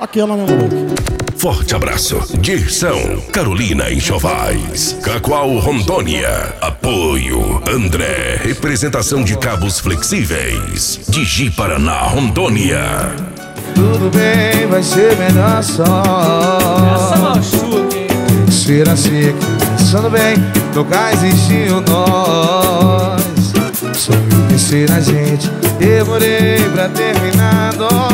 aquela, né, moleque? Forte abraço. Dirção, Carolina Enxovais, Cacoal, Rondônia. Apoio, André, representação de cabos flexíveis. Digi Paraná, Rondônia. Tudo bem, vai ser melhor só. Essa machuca, hein? Ser assim, pensando bem, nunca existiu nós. Só eu pensei na gente, demorei pra terminar.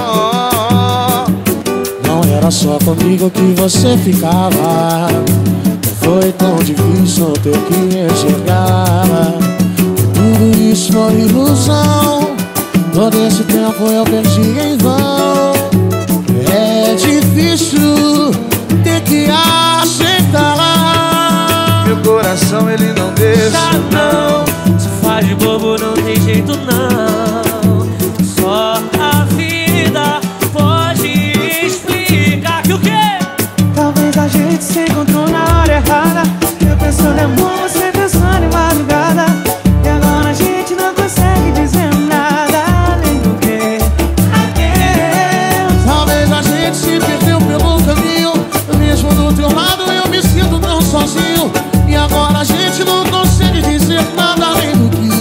Não era só comigo que você ficava. Não foi tão difícil ter que enxergar. Tudo isso foi ilusão. Todo esse tempo eu perdi em vão. É difícil ter que aceitar. Meu coração ele não deixa. Não, se faz de bobo não tem jeito não. Só a vida pode explicar que o quê? Talvez a gente se encontrou na hora errada. Eu pensando em amor, você pensando em madrugada. E agora a gente não consegue dizer nada além do que adeus. Talvez a gente se perdeu pelo caminho. Mesmo do teu lado eu me sinto tão sozinho. E agora a gente não consegue dizer nada além do que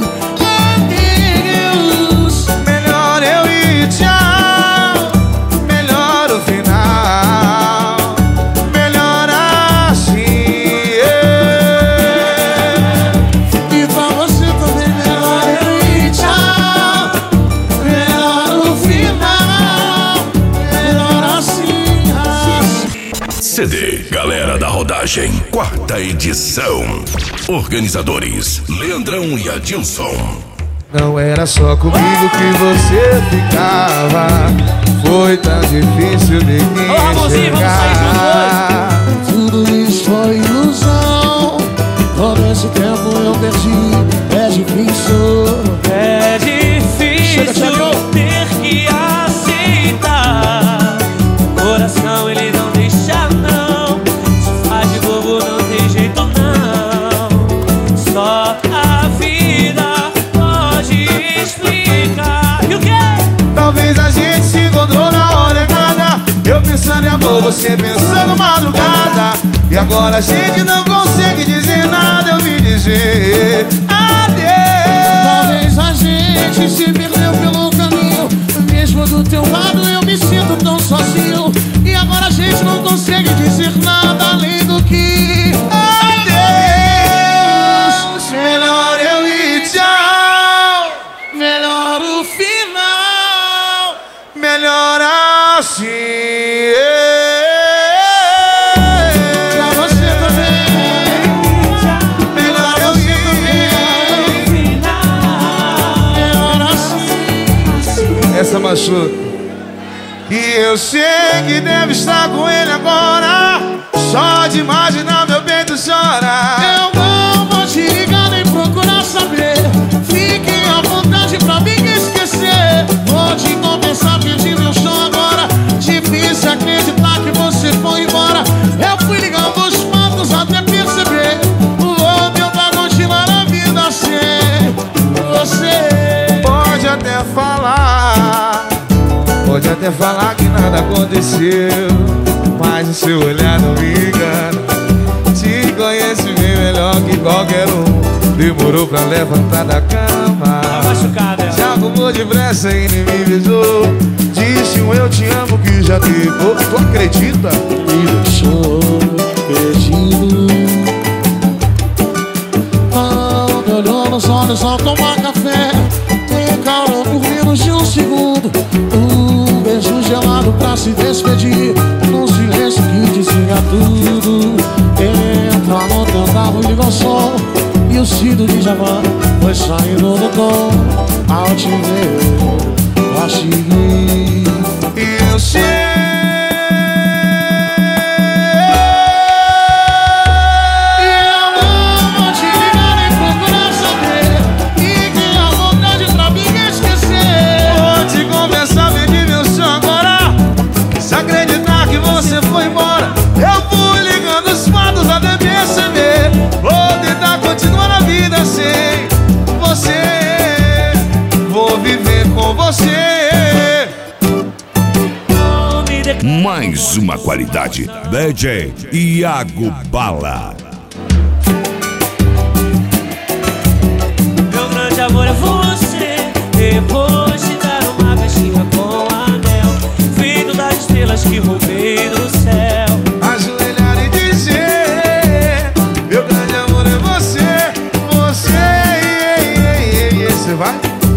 adeus. Melhor eu ir, tchau. Melhor o final. Melhor assim. E pra você também melhor eu ir, tchau. Melhor o final. Melhor assim. CD Galera da Rodagem, 4ª edição. Organizadores, Leandrão e Adilson. Não era só comigo que você ficava. Foi tão difícil de Ô, Ramonzinho, vamos sair enxergar. Tudo isso foi ilusão. Todo esse tempo eu perdi. É difícil. É difícil Chega, Thiago. ter que aceitar. O coração ele não deixa não. Se faz de bobo não tem jeito não. Só a vida pode explicar. E o quê? Talvez a gente se encontrou na hora errada. Eu pensando em amor, você pensando madrugada. E agora a gente não consegue dizer nada. Eu me dizer adeus. Talvez a gente se perdeu pelo caminho. Mesmo do teu lado eu me sinto tão sozinho. E agora a gente não consegue dizer nada além do que adeus. Melhor eu ir, tchau. melhor o final. Melhor assim. Pra você também. Melhor eu ir. Melhor assim. Essa machuca. E eu sei que deve estar com ele agora. Só de imaginar meu peito chora. Eu não vou te ligar nem procurar saber. Fique à vontade pra me esquecer. Vou te confessar, perdi meu chão agora. Difícil acreditar que você foi embora. Eu fui ligando os fatos até perceber. Vou tentar continuar a vida sem você. Pode até falar que nada aconteceu, mas o seu olhar não me engana. Te conheço bem melhor que qualquer um. Demorou pra levantar da cama. Tá machucada. Se arrumou depressa e nem me beijou. Disse um eu te amo que já teve. Tu acredita? Me deixou perdido. Não me olhou nos olhos ao tomar café. Tem calor por menos de um segundo. Um beijo gelado pra se despedir. Num silêncio que dizia tudo. Entra no teu carro e liga o som. E o Cido de Javan foi saindo do tom. Ao te ver, eu achei. E eu sei. Se acreditar que você foi embora, eu fui ligando os fatos até perceber. Vou tentar continuar a vida sem você. Vou viver com você. Mais uma qualidade. DJ Iago Bala. Meu grande amor é você. Depois de dar uma caixinha com anel, feito das estrelas que roubei do céu. Ajoelhar e dizer: meu grande amor é você. Você vai?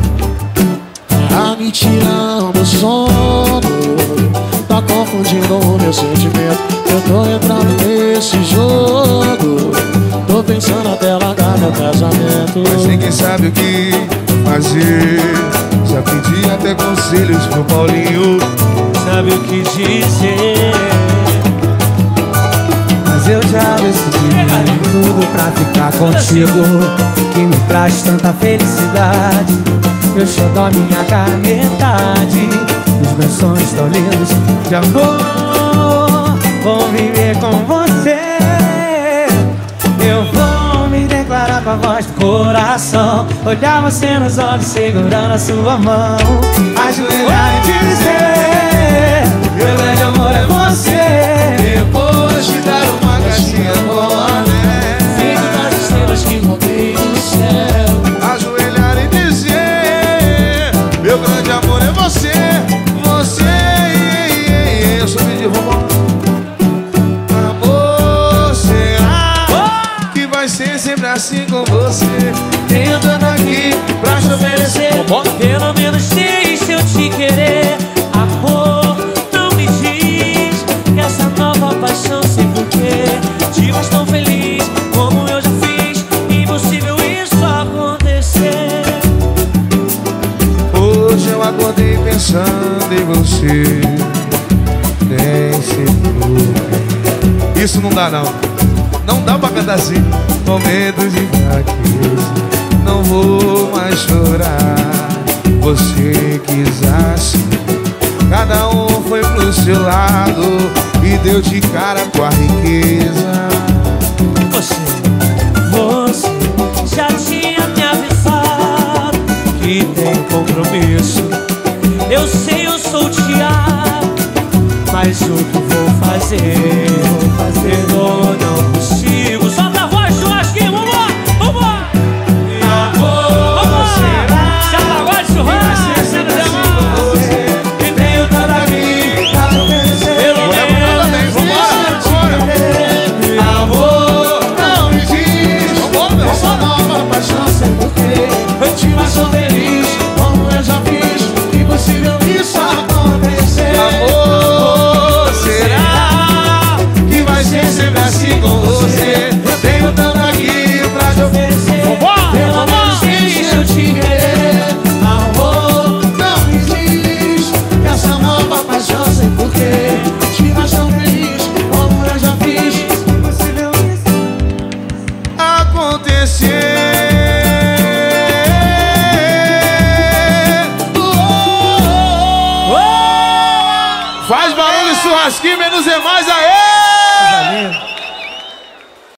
Tá me tirando o sono, tá confundindo o meu sentimento. Eu tô entrando nesse jogo, tô pensando até largar meu casamento. Mas ninguém sabe o que fazer. Já pedi até conselhos pro Paulinho. Sabe o que dizer? Mas eu já decidi tudo pra ficar contigo, que me traz tanta felicidade. Meu xodó, minha cara, metade. Os meus sonhos tão lindos de amor. Vou viver com você. Eu vou me declarar com a voz do coração, olhar você nos olhos segurando a sua mão, ajoelhar e dizer: meu grande amor é você. Depois de dar uma caixinha com anel, Feito das estrelas que roubei do céu. ajoelhar e dizer: meu grande amor é você. Eu sou de robô. Amor, será que vai ser sempre assim com você? Tentando aqui pra te oferecer. Pelo menos deixa eu te querer. Amor, não me diz que essa nova paixão sei porquê. Te faz tão feliz como eu já fiz. Impossível isso acontecer. Hoje eu acordei pensando em você. Nem sei porquê. Isso não dá não. Não dá pra cantar assim. Momentos de fraqueza, não vou mais chorar. Você quis assim, cada um foi pro seu lado e deu de cara com a riqueza. Você já tinha me avisado que tem compromisso. Eu sei, eu sou o Thiago, mas o que vou fazer?